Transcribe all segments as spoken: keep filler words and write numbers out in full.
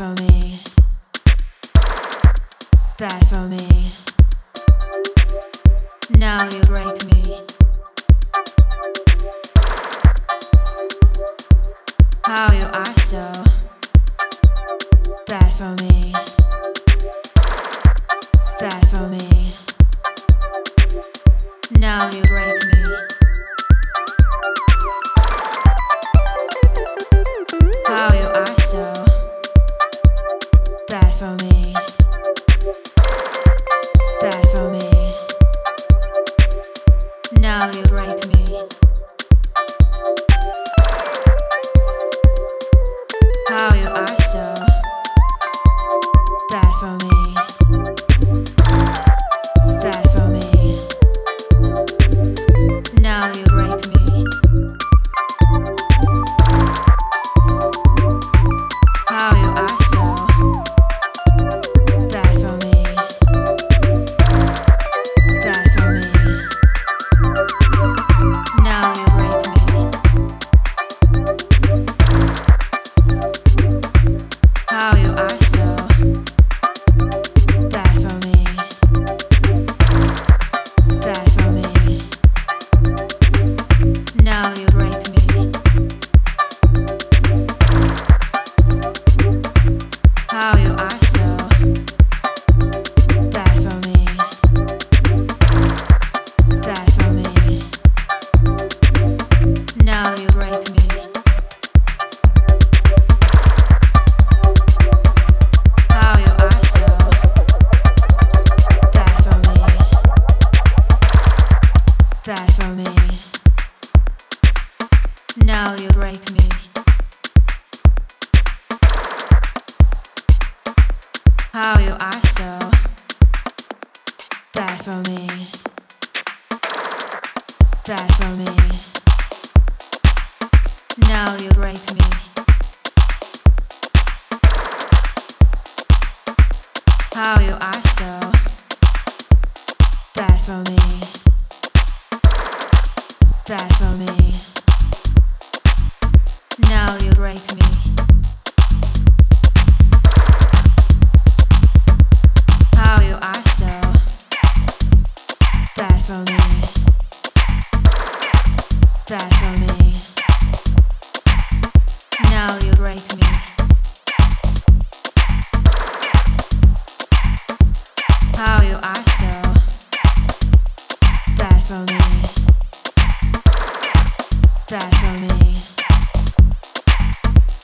for me, bad for me. Now you break me. How you are so bad for me, bad for me. Now you break me. How you are so bad for me, bad for me. Now you break me. How you are so bad for me, bad for me. Now you break me. How you are so bad for me, bad for me. Now you break me. How you are so bad for me, bad for me. Now you break me. How you are so bad for me, bad for me. Now you break me. How you are so bad for me, bad for me. Now you break me. How you are so bad for me, bad for me. Now you break me. How you are so bad for me, bad for me. Now you break me. How you are so bad for me, bad for me. Now you break me. How you are so bad for me, bad for me.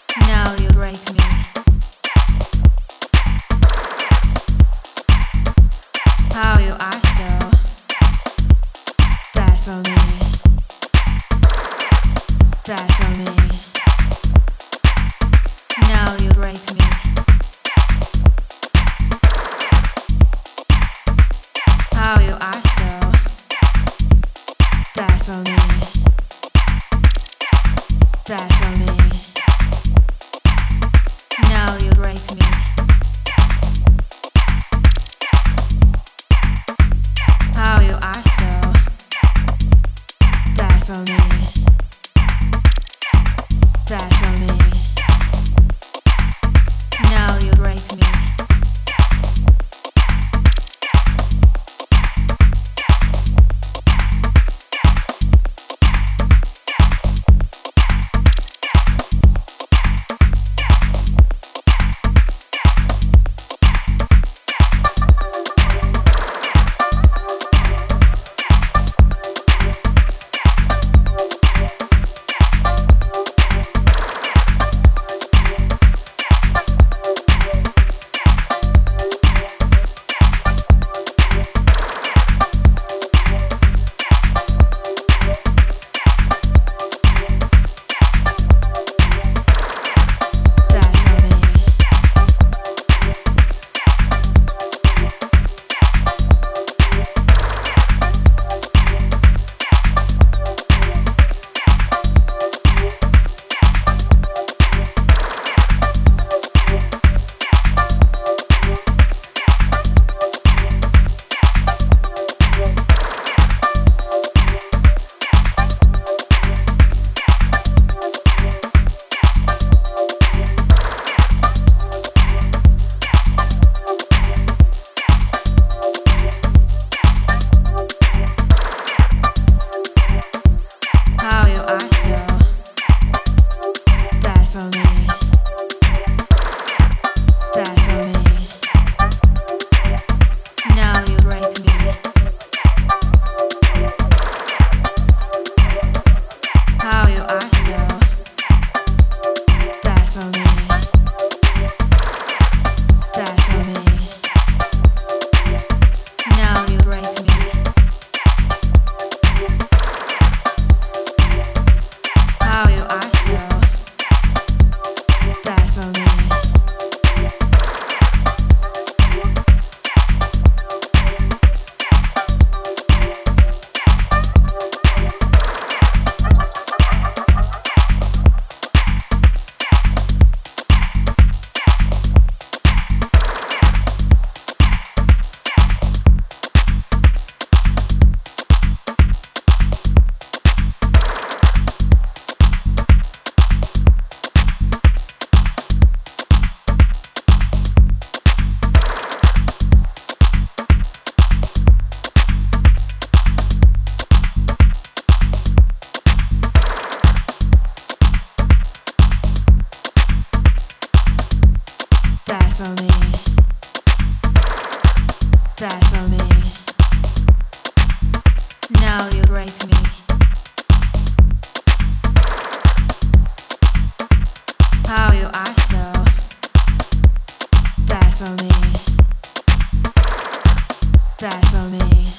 bad for me.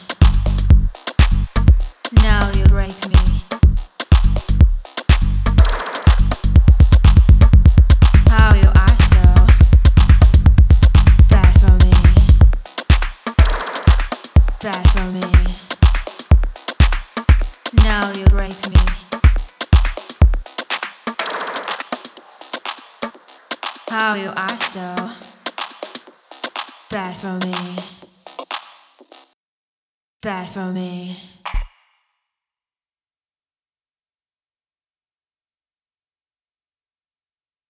Now you break me. How you are so bad for me. Bad for me. Now you break me. How you are so bad for me. Bad for me.